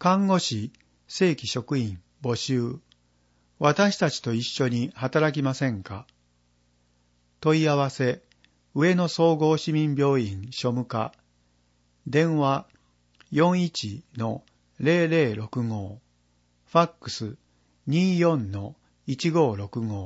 看護師、正規職員募集。私たちと一緒に働きませんか？問い合わせ、上野総合市民病院庶務課。電話 41-0065。ファックス 24-1565。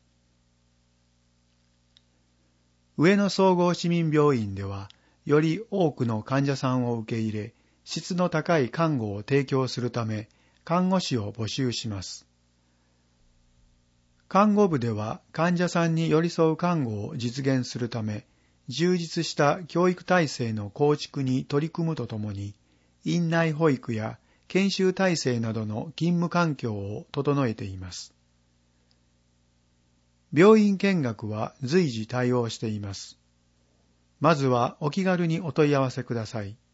上野総合市民病院では、より多くの患者さんを受け入れ、質の高い看護を提供するため、看護師を募集します。看護部では患者さんに寄り添う看護を実現するため、充実した教育体制の構築に取り組むとともに、院内保育や研修体制などの勤務環境を整えています。病院見学は随時対応しています。まずはお気軽にお問い合わせください。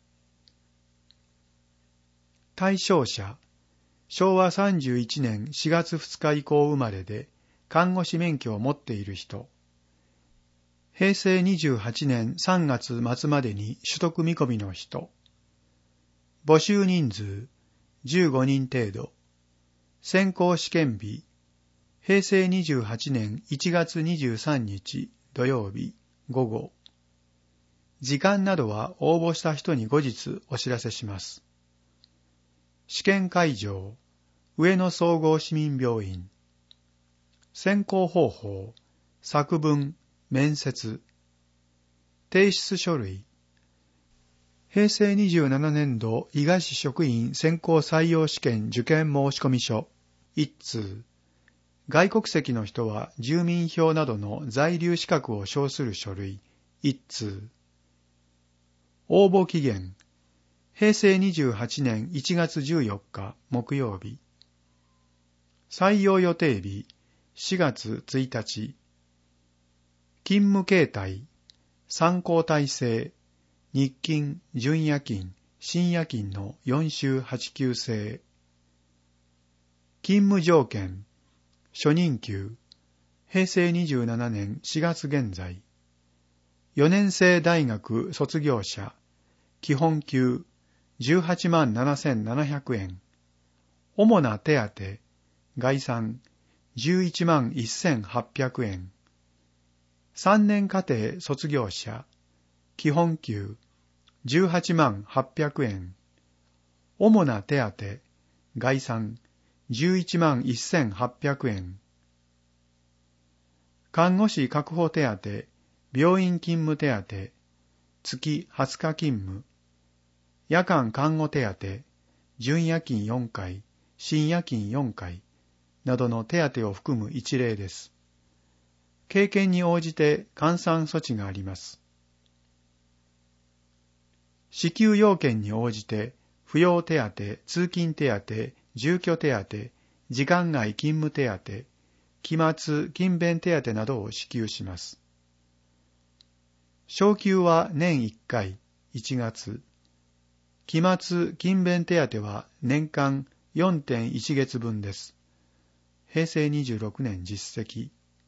対象者、昭和31年4月2日以降生まれで、看護師免許を持っている人。平成28年3月末までに取得見込みの人。募集人数15人程度。選考試験日、平成28年1月23日土曜日午後。時間などは応募した人に後日お知らせします。試験会場、上野総合市民病院。選考方法、作文、面接。提出書類。平成27年度伊賀市職員選考採用試験受験申込書、1通。外国籍の人は住民票などの在留資格を証する書類、1通。応募期限、平成28年1月14日木曜日。採用予定日、4月1日。勤務形態、参考体制、日勤、準夜勤、深夜勤の4週8休制。勤務条件、初任給、平成27年4月現在。4年生大学卒業者、基本給、187,700円。主な手当、概算、111,800円。3年課程卒業者、基本給、188,000円。主な手当、概算、111,800円。看護師確保手当、病院勤務手当、月20日勤務。夜間看護手当、準夜勤4回、深夜勤4回、などの手当を含む一例です。経験に応じて換算措置があります。支給要件に応じて、扶養手当、通勤手当、住居手当、時間外勤務手当、期末勤勉手当などを支給します。昇給は年1回、1月。期末勤勉手当は年間 4.1 月分です。平成26年実績。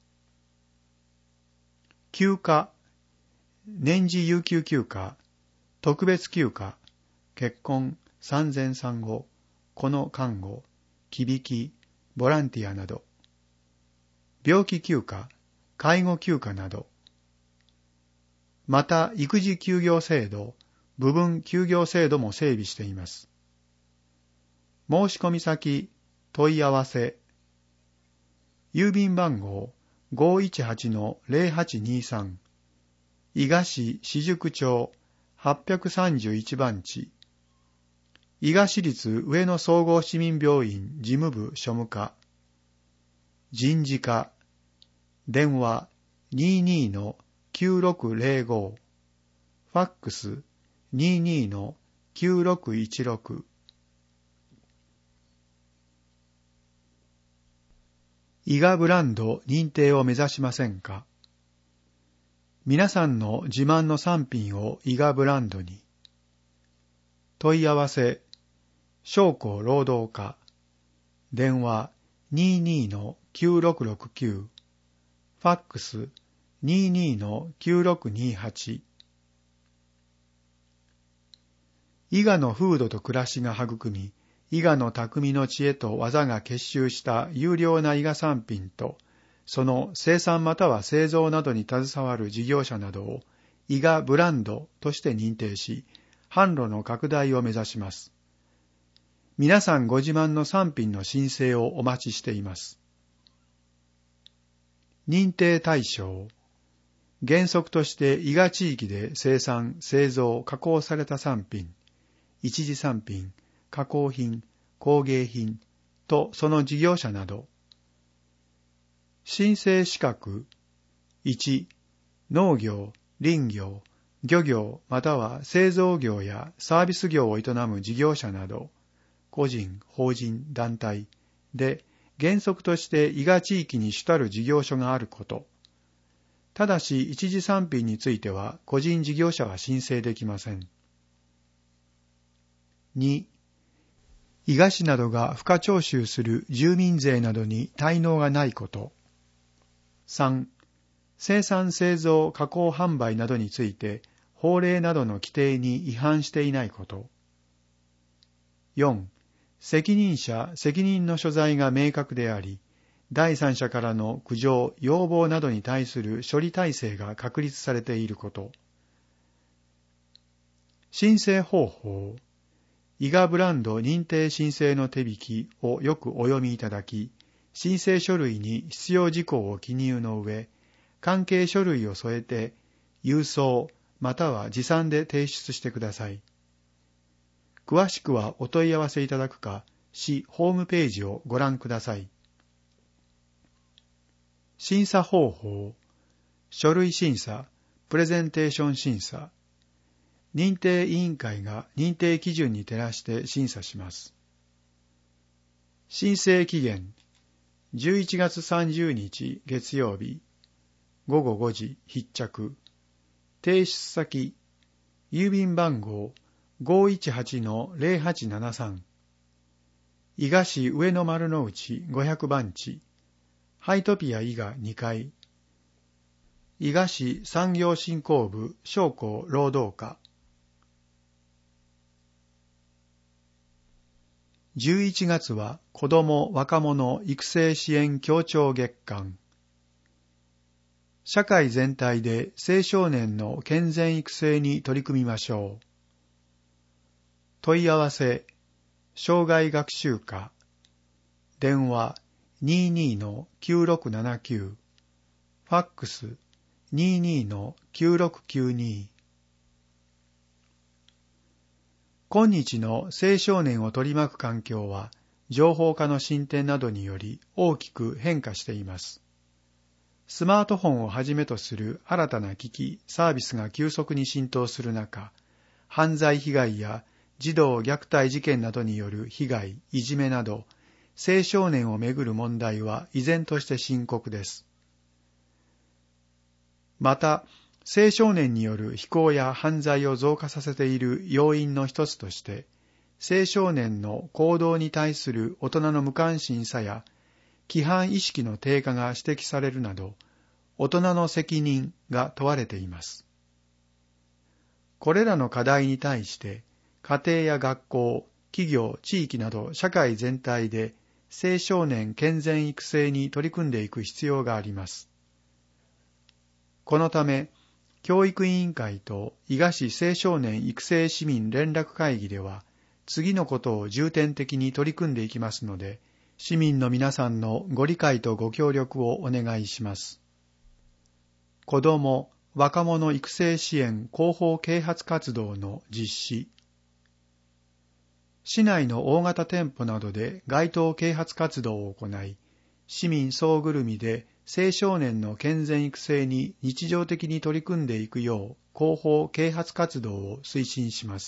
休暇、年次有給休暇、特別休暇、結婚、産前産後、子の看護、忌引き、ボランティアなど。病気休暇、介護休暇など。また、育児休業制度、部分休業制度も整備しています。申し込み先、問い合わせ。郵便番号 518-0823 伊賀市四宿町831番地。伊賀市立上野総合市民病院事務部庶務課。人事課。電話 22-9605。ファックス 22-9616。伊賀ブランド認定を目指しませんか？皆さんの自慢の産品を伊賀ブランドに。問い合わせ、商工労働課。電話 22-9669。ファックス 22-9628。伊賀の風土と暮らしが育み、 伊賀の匠の知恵と技が結集した優良な伊賀産品と、その生産または製造などに携わる事業者などを伊賀ブランドとして認定し、販路の拡大を目指します。皆さんご自慢の産品の申請をお待ちしています。認定対象。原則として伊賀地域で生産、製造、加工された産品、一次産品、加工品、工芸品とその事業者など。申請資格。1、農業、林業、漁業または製造業やサービス業を営む事業者など、個人、法人、団体で原則として伊賀地域に主たる事業所があること。ただし一次産品については個人事業者は申請できません。2、伊賀市などが付加徴収する住民税などに滞納がないこと。3、生産製造加工販売などについて法令などの規定に違反していないこと。4、責任者、責任の所在が明確であり、第三者からの苦情、要望などに対する処理体制が確立されていること。申請方法。伊賀ブランド認定申請の手引きをよくお読みいただき、申請書類に必要事項を記入の上、関係書類を添えて、郵送または持参で提出してください。詳しくはお問い合わせいただくか、市ホームページをご覧ください。審査方法。書類審査、プレゼンテーション審査。認定委員会が認定基準に照らして審査します。申請期限。11月30日月曜日、午後5時必着。提出先、郵便番号 518-0873。伊賀市上野丸の内500番地。ハイトピア伊賀2階。伊賀市産業振興部商工労働課。11月は子ども・若者育成支援協調月間。社会全体で青少年の健全育成に取り組みましょう。問い合わせ、障害学習課。電話 22-9679。ファックス 22-9692。今日の青少年を取り巻く環境は、情報化の進展などにより大きく変化しています。スマートフォンをはじめとする新たな機器、サービスが急速に浸透する中、犯罪被害や児童虐待事件などによる被害、いじめなど、青少年をめぐる問題は依然として深刻です。また、青少年による非行や犯罪を増加させている要因の一つとして、青少年の行動に対する大人の無関心さや、規範意識の低下が指摘されるなど、大人の責任が問われています。これらの課題に対して、家庭や学校、企業、地域など社会全体で青少年健全育成に取り組んでいく必要があります。このため、教育委員会と伊賀市青少年育成市民連絡会議では、次のことを重点的に取り組んでいきますので、市民の皆さんのご理解とご協力をお願いします。子ども・若者育成支援広報啓発活動の実施。市内の大型店舗などで街頭啓発活動を行い、市民総ぐるみで青少年の健全育成に日常的に取り組んでいくよう広報啓発活動を推進します。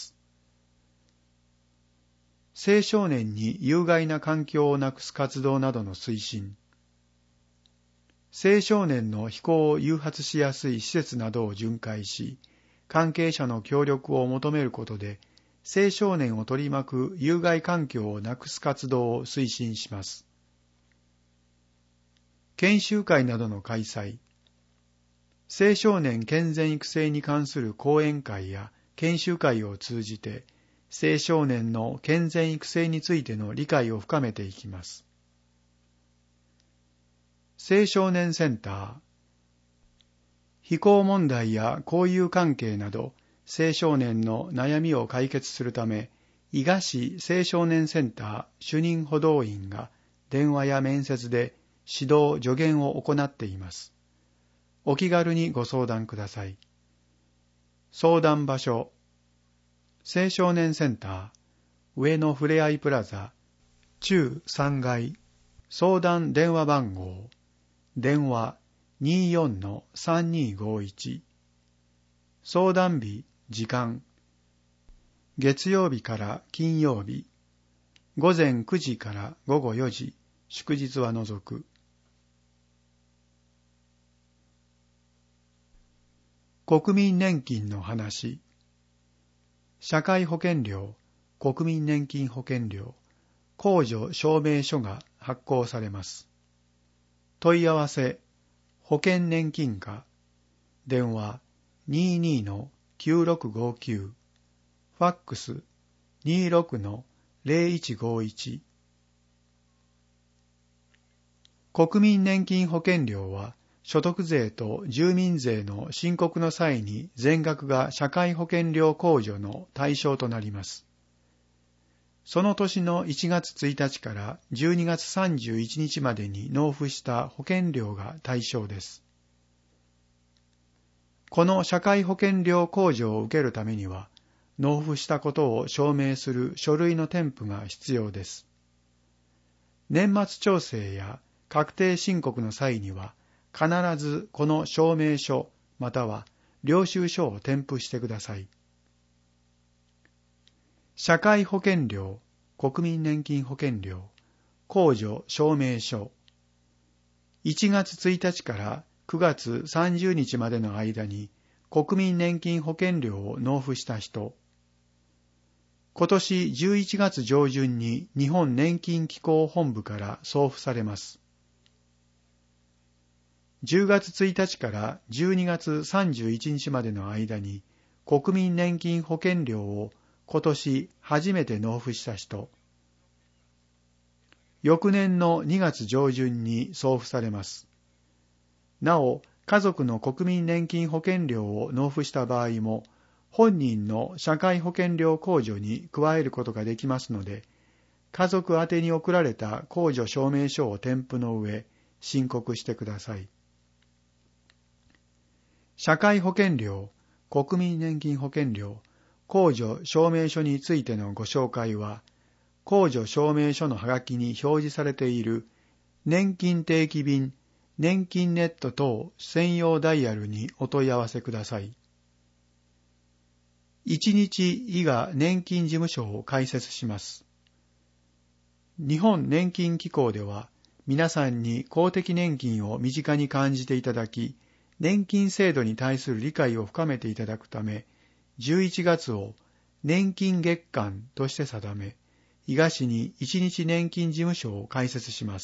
青少年に有害な環境をなくす活動などの推進。青少年の非行を誘発しやすい施設などを巡回し、関係者の協力を求めることで、青少年を取り巻く有害環境をなくす活動を推進します。研修会などの開催。青少年健全育成に関する講演会や研修会を通じて、 青少年の健全育成についての理解を深めていきます。青少年センター、非行問題や交友関係など青少年の悩みを解決するため、伊賀市青少年センター主任補導員が電話や面接で指導・助言を行っています。お気軽にご相談ください。相談場所、青少年センター上野ふれあいプラザ中3階、相談電話番号、電話 24-3251、相談日、時間、月曜日から金曜日、午前9時から午後4時、祝日は除く。国民年金の話。社会保険料、国民年金保険料、控除証明書が発行されます。問い合わせ、保険年金課、電話 22-9659、ファックス 26-0151。国民年金保険料は、所得税と住民税の申告の際に全額が社会保険料控除の対象となります。その年の1月1日から12月31日までに納付した保険料が対象です。この社会保険料控除を受けるためには、納付したことを証明する書類の添付が必要です。年末調整や確定申告の際には、必ずこの証明書または領収書を添付してください。社会保険料、国民年金保険料、控除証明書。1月1日から9月30日までの間に国民年金保険料を納付した人。今年11月上旬に日本年金機構本部から送付されます。10月1日から12月31日までの間に国民年金保険料を今年初めて納付した人。翌年の2月上旬に送付されます。なお、家族の国民年金保険料を納付した場合も、本人の社会保険料控除に加えることができますので、家族宛てに送られた控除証明書を添付の上、申告してください。社会保険料、国民年金保険料、控除証明書についてのご紹介は、控除証明書のはがきに表示されている年金定期便、年金ネット等専用ダイヤルにお問い合わせください。1日伊賀年金事務所を開設します。日本年金機構では、皆さんに公的年金を身近に感じていただき、年金制度に対する理解を深めていただくため、11月を年金月間として定め、伊賀市に1日年金事務所を開設します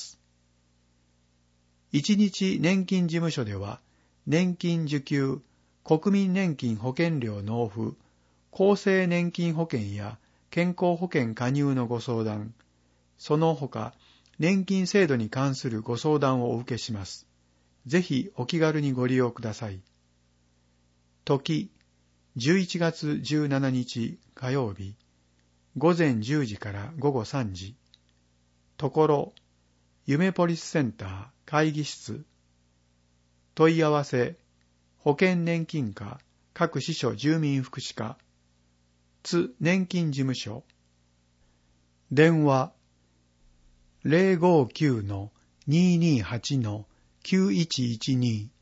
。1日年金事務所では、年金受給、国民年金保険料納付、厚生年金保険や健康保険加入のご相談、その他、年金制度に関するご相談をお受けします。ぜひお気軽にご利用ください。時、11月17日火曜日、午前10時から午後3時。ところ、夢ポリスセンター会議室。問い合わせ、保険年金課、各支所住民福祉課、津年金事務所。電話、059-228-9112